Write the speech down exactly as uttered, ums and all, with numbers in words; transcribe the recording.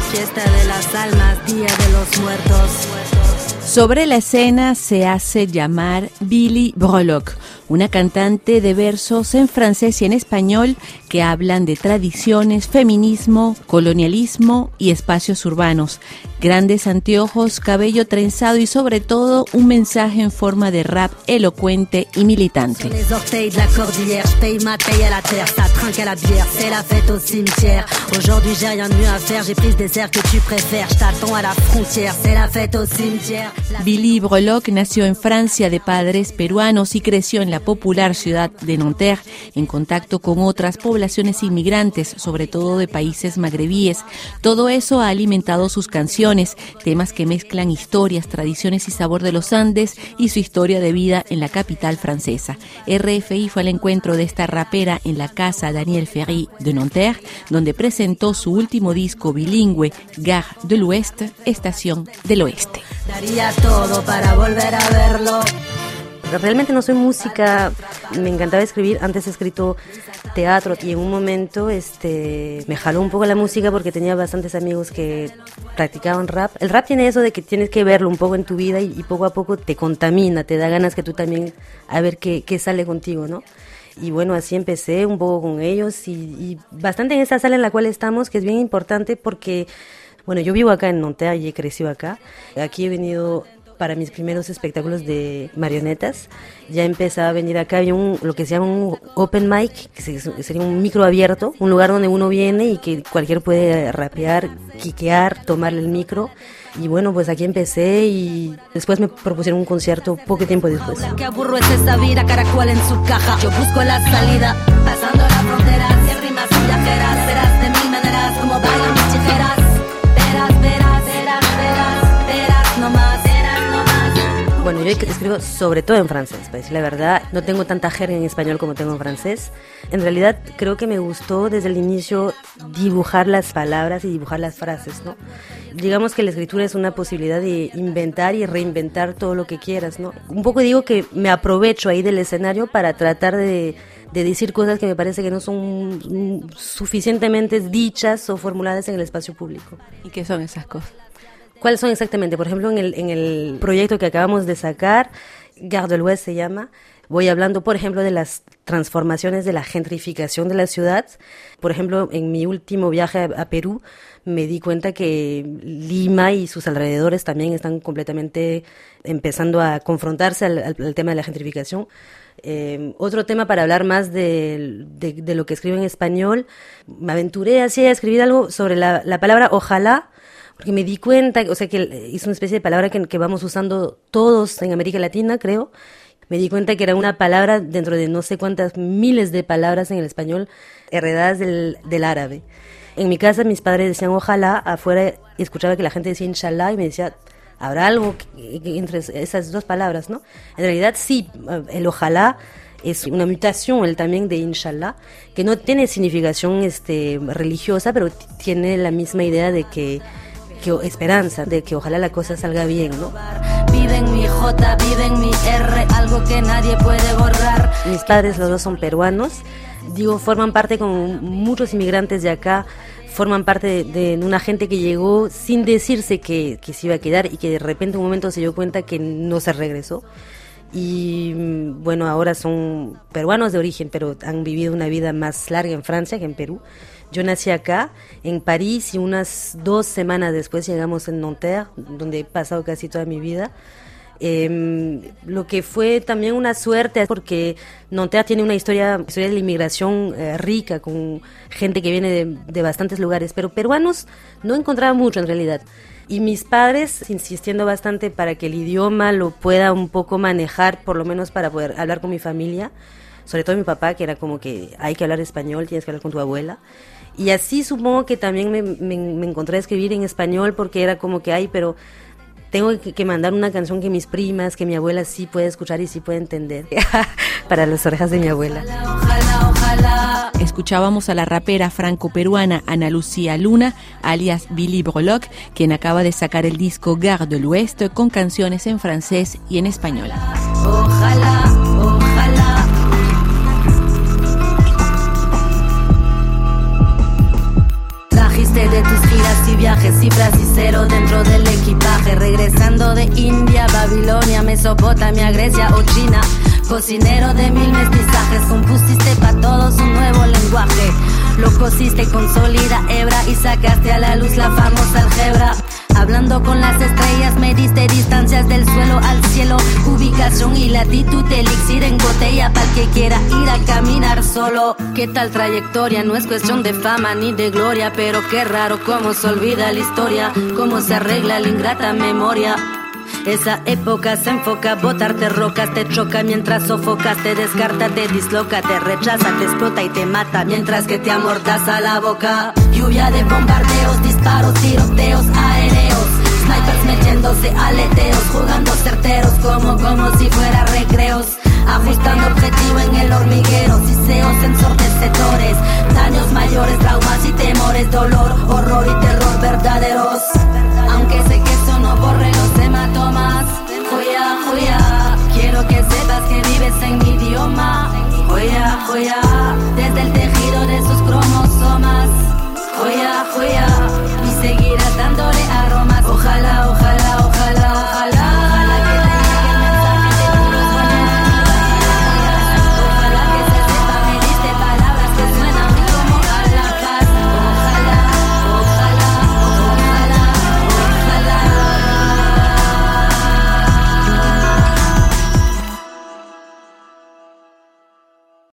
fiesta de las almas, día de los muertos. Sobre la escena se hace llamar Billy Breloque, una cantante de versos en francés y en español que hablan de tradiciones, feminismo, colonialismo y espacios urbanos. Grandes anteojos, cabello trenzado y sobre todo un mensaje en forma de rap elocuente y militante. Billy Breloque nació en Francia de padres peruanos y creció en la popular ciudad de Nanterre, en contacto con otras poblaciones inmigrantes, sobre todo de países magrebíes. Todo eso ha alimentado sus canciones, temas que mezclan historias, tradiciones y sabor de los Andes y su historia de vida en la capital francesa. R F I fue al encuentro de esta rapera en la casa Daniel Ferry de Nanterre, donde presentó su último disco bilingüe, Gare de l'Ouest, Estación del Oeste. Daría todo para volver a verlo. Realmente no soy música, me encantaba escribir, antes he escrito teatro y en un momento este me jaló un poco la música porque tenía bastantes amigos que practicaban rap. El rap tiene eso de que tienes que verlo un poco en tu vida y, y poco a poco te contamina, te da ganas que tú también a ver qué, qué sale contigo, ¿no? Y bueno, así empecé un poco con ellos y, y bastante en esta sala en la cual estamos, que es bien importante porque, bueno, yo vivo acá en Nanterre y he crecido acá. Aquí he venido para mis primeros espectáculos de marionetas. Ya empezaba a venir acá, había un, lo que se llama un open mic, que sería un micro abierto, un lugar donde uno viene y que cualquiera puede rapear, quiquear, tomarle el micro. Y bueno, pues aquí empecé y después me propusieron un concierto poco tiempo después. Qué aburro es esta vida, caracol en su caja. Yo busco la salida, pasando la frontera, cien rimas viajeras, serás de mil maneras, como bailan mis tijeras. Verás, verás, verás, verás, verás nomás. Bueno, yo escribo sobre todo en francés, para decir la verdad. No tengo tanta jerga en español como tengo en francés. En realidad, creo que me gustó desde el inicio dibujar las palabras y dibujar las frases, ¿no? Digamos que la escritura es una posibilidad de inventar y reinventar todo lo que quieras, ¿no? Un poco digo que me aprovecho ahí del escenario para tratar de, de decir cosas que me parece que no son suficientemente dichas o formuladas en el espacio público. ¿Y qué son esas cosas? ¿Cuáles son exactamente? Por ejemplo, en el, en el proyecto que acabamos de sacar, Gare de l'Ouest se llama, voy hablando, por ejemplo, de las transformaciones de la gentrificación de la ciudad. Por ejemplo, en mi último viaje a, a Perú, me di cuenta que Lima y sus alrededores también están completamente empezando a confrontarse al, al, al tema de la gentrificación. Eh, otro tema para hablar más de, de, de lo que escribo en español, me aventuré así a escribir algo sobre la, la palabra ojalá, porque me di cuenta, o sea, que es una especie de palabra que, que vamos usando todos en América Latina, creo. Me di cuenta que era una palabra dentro de no sé cuántas miles de palabras en el español heredadas del, del árabe. En mi casa mis padres decían ojalá, afuera escuchaba que la gente decía inshallah y me decía, ¿habrá algo que, que, entre esas dos palabras, no? En realidad sí, el ojalá es una mutación el también de inshallah, que no tiene significación este, religiosa, pero t- tiene la misma idea de que que esperanza, de que ojalá la cosa salga bien, ¿no? Vive en mi J, vive en mi R, algo que nadie puede borrar. Mis padres, los dos son peruanos, digo, forman parte con muchos inmigrantes de acá, forman parte de, de una gente que llegó sin decirse que, que se iba a quedar y que de repente un momento se dio cuenta que no se regresó. Y bueno, ahora son peruanos de origen, pero han vivido una vida más larga en Francia que en Perú. Yo nací acá, en París, y unas dos semanas después llegamos en Nanterre, donde he pasado casi toda mi vida. Eh, lo que fue también una suerte, porque Nanterre tiene una historia, historia de la inmigración eh, rica, con gente que viene de, de bastantes lugares, pero peruanos no encontraba mucho en realidad. Y mis padres insistiendo bastante para que el idioma lo pueda un poco manejar, por lo menos para poder hablar con mi familia, sobre todo mi papá, que era como que hay que hablar español, tienes que hablar con tu abuela. Y así supongo que también me, me, me encontré a escribir en español, porque era como que ay, pero tengo que, que mandar una canción que mis primas, que mi abuela sí puede escuchar y sí puede entender, para las orejas de mi abuela. Ojalá, ojalá. Escuchábamos a la rapera franco-peruana Ana Lucía Luna, alias Billy Breloque, quien acaba de sacar el disco Gare de l'Ouest con canciones en francés y en español. Ojalá, ojalá. volviste de tus giras y viajes, cifras y cero dentro del equipaje. Regresando de India, Babilonia, Mesopotamia, Grecia o China. Cocinero de mil mestizajes, compusiste pa' todos un nuevo lenguaje. Lo cosiste con sólida hebra y sacaste a la luz la famosa álgebra. Hablando con las estrellas, mediste distancias del suelo al cielo. Ubicación y latitud, elixir en botella para que quiera ir a caminar solo. ¿Qué tal trayectoria? No es cuestión de fama ni de gloria, pero qué raro cómo se olvida la historia, cómo se arregla la ingrata memoria. Esa época se enfoca, botarte rocas, te choca mientras sofocas, te descarta, te disloca, te rechaza, te explota y te mata, mientras que te amordaza la boca. Lluvia de bombardeos, disparos, tiroteos aéreos, snipers metiéndose aleteos, jugando certeros como, como si fuera recreos. Ajustando objetivo en el hormiguero, siseos ensordecedores, daños mayores, traumas y temores, dolor, horror y terror verdaderos. Aunque sé que eso no borre los hematomas, joya, joya, quiero que sepas que vives en mi idioma, joya, joya, desde el tejido